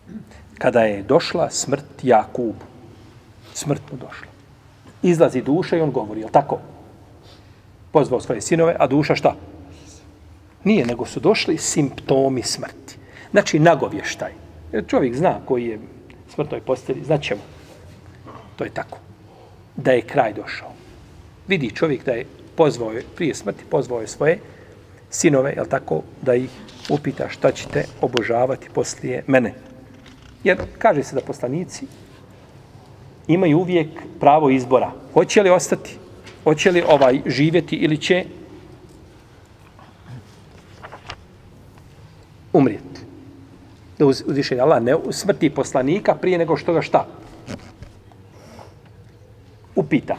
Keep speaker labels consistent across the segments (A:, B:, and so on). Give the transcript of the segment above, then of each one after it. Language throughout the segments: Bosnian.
A: kada je došla smrt Jakubu. Smrt mu došla. Izlazi duša i on govori, jel tako? Pozvao svoje sinove, a duša šta? Nije, nego su došli simptomi smrti. Znači, nagovještaj. Jer čovjek zna koji je smrtnoj postelji, znaćemo. To je tako. Da je kraj došao. Vidi čovjek da je pozvao je, prije smrti, pozvao je svoje sinove, jel tako, da ih upita šta ćete obožavati poslije mene. Jer kaže se da poslanici imaju uvijek pravo izbora. Hoće li ostati? Hoće li živjeti ili će umrijeti? Da uzvišenje Allah ne smrti poslanika prije nego što ga šta? Upita.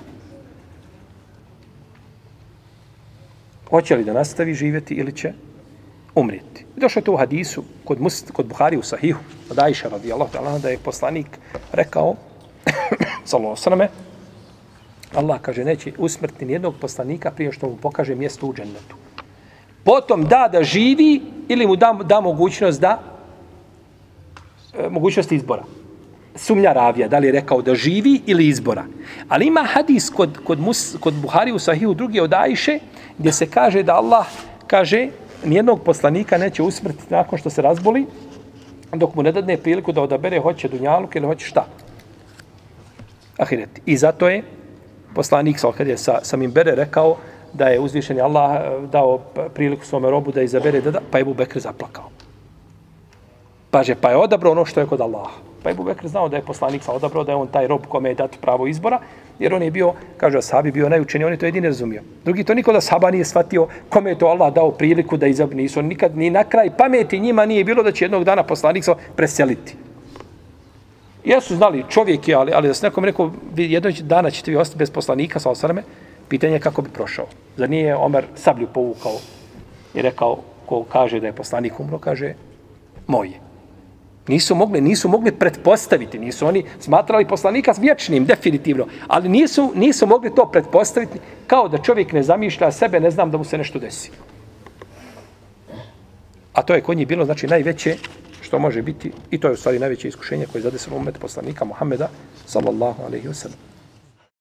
A: Hoće li da nastavi živjeti ili će umrijeti? Došlo je to u hadisu kod Buhari u Sahihu, od Ajša radijallahu ta'ala, da je poslanik rekao, sallallahu alejhi ve selleme, Allah kaže neće usmrtiti nijednog poslanika prije što mu pokaže mjesto u džennetu. Potom da živi ili mu da mogućnost mogućnost izbora. Sumnja ravija, da li je rekao da živi ili izbora. Ali ima hadis kod Buhari u Sahihu drugi od Ajše, gdje se kaže da Allah kaže nijednog poslanika neće usmrtiti nakon što se razboli, dok mu ne dadne priliku da odabere hoće dunjaluk ili hoće šta? Ahiret. I zato je poslanik, kad je sa Minbere rekao da je uzvišeni Allah dao priliku svome robu da izabere pa je Ebu Bekr zaplakao. Pa je odabrao ono što je kod Allaha. Pa je Ebu Bekr znao da je poslanik odabrao, da je on taj rob kome je dat pravo izbora, jer on je bio, kaže ashabi, bio najučeniji, on je to jedini razumio. Drugi to niko da ashaba nije shvatio kome je to Allah dao priliku da izabere. Nisu nikad ni na kraj pameti njima nije bilo da će jednog dana poslanik preseliti. Jesu znali, čovjek je, ali da se nekom rekao, jednog dana ćete vi ostati bez poslanika, sallallahu alejhi ve selleme, pitanje je kako bi prošao. Zar nije Omer sablju povukao i rekao, ko kaže da je poslanik umro, kaže, moj je. Nisu mogli pretpostaviti, nisu oni smatrali poslanika vječnim, definitivno, ali nisu mogli to pretpostaviti kao da čovjek ne zamišlja sebe, ne znam da mu se nešto desi. A to je kod njih bilo, znači, najveće što može biti, i to je u stvari najveće iskušenje koje je zadesilo umet poslanika Muhameda, sallallahu alejhi ve sellem.